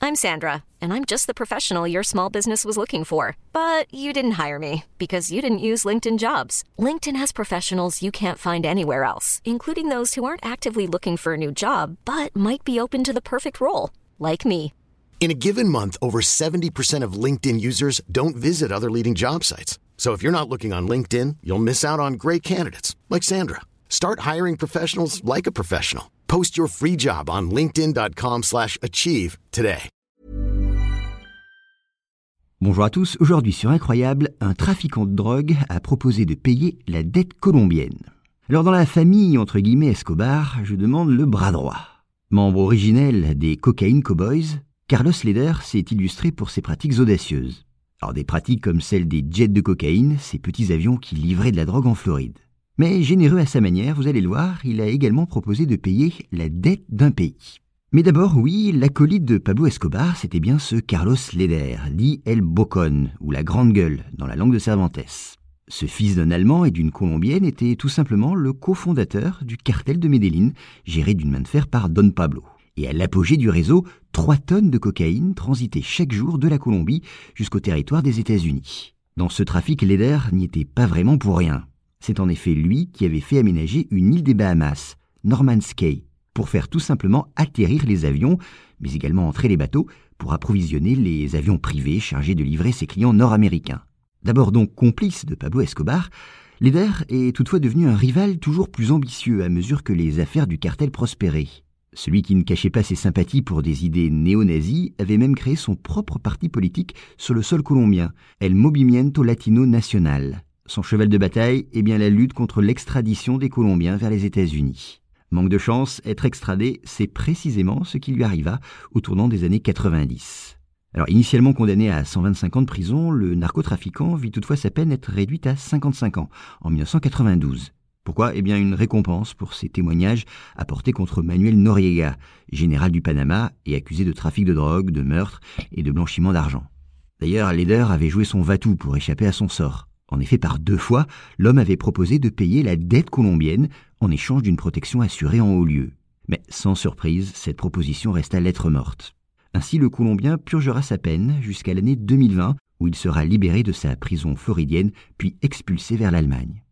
I'm Sandra, and I'm just the professional your small business was looking for. But you didn't hire me because you didn't use LinkedIn Jobs. LinkedIn has professionals you can't find anywhere else, including those who aren't actively looking for a new job, but might be open to the perfect role, like me. In a given month, over 70% of LinkedIn users don't visit other leading job sites. So if you're not looking on LinkedIn, you'll miss out on great candidates like Sandra. Start hiring professionals like a professional. Post your free job on linkedin.com/achieve today. Bonjour à tous, aujourd'hui sur Incroyable, un trafiquant de drogue a proposé de payer la dette colombienne. Alors dans la famille entre guillemets Escobar, je demande le bras droit. Membre originel des Cocaine Cowboys, Carlos Leder s'est illustré pour ses pratiques audacieuses. Alors des pratiques comme celle des jets de cocaïne, ces petits avions qui livraient de la drogue en Floride. Mais généreux à sa manière, vous allez le voir, il a également proposé de payer la dette d'un pays. Mais d'abord, oui, l'acolyte de Pablo Escobar, c'était bien ce Carlos Leder, dit El Bocón, ou la Grande Gueule, dans la langue de Cervantes. Ce fils d'un Allemand et d'une Colombienne était tout simplement le cofondateur du cartel de Medellín, géré d'une main de fer par Don Pablo. Et à l'apogée du réseau, 3 tonnes de cocaïne transitaient chaque jour de la Colombie jusqu'au territoire des États-Unis. Dans ce trafic, Leder n'y était pas vraiment pour rien. C'est en effet lui qui avait fait aménager une île des Bahamas, Norman's Cay, pour faire tout simplement atterrir les avions, mais également entrer les bateaux pour approvisionner les avions privés chargés de livrer ses clients nord-américains. D'abord donc complice de Pablo Escobar, Leder est toutefois devenu un rival toujours plus ambitieux à mesure que les affaires du cartel prospéraient. Celui qui ne cachait pas ses sympathies pour des idées néo-nazies avait même créé son propre parti politique sur le sol colombien, El Movimiento Latino Nacional. Son cheval de bataille est bien la lutte contre l'extradition des Colombiens vers les États-Unis. Manque de chance, être extradé, c'est précisément ce qui lui arriva au tournant des années 90. Alors initialement condamné à 125 ans de prison, le narcotrafiquant vit toutefois sa peine être réduite à 55 ans en 1992. Pourquoi ? Eh bien une récompense pour ses témoignages apportés contre Manuel Noriega, général du Panama et accusé de trafic de drogue, de meurtre et de blanchiment d'argent. D'ailleurs, Leder avait joué son va-tout pour échapper à son sort. En effet, par 2 fois, l'homme avait proposé de payer la dette colombienne en échange d'une protection assurée en haut lieu. Mais sans surprise, cette proposition resta lettre morte. Ainsi, le Colombien purgera sa peine jusqu'à l'année 2020, où il sera libéré de sa prison floridienne, puis expulsé vers l'Allemagne.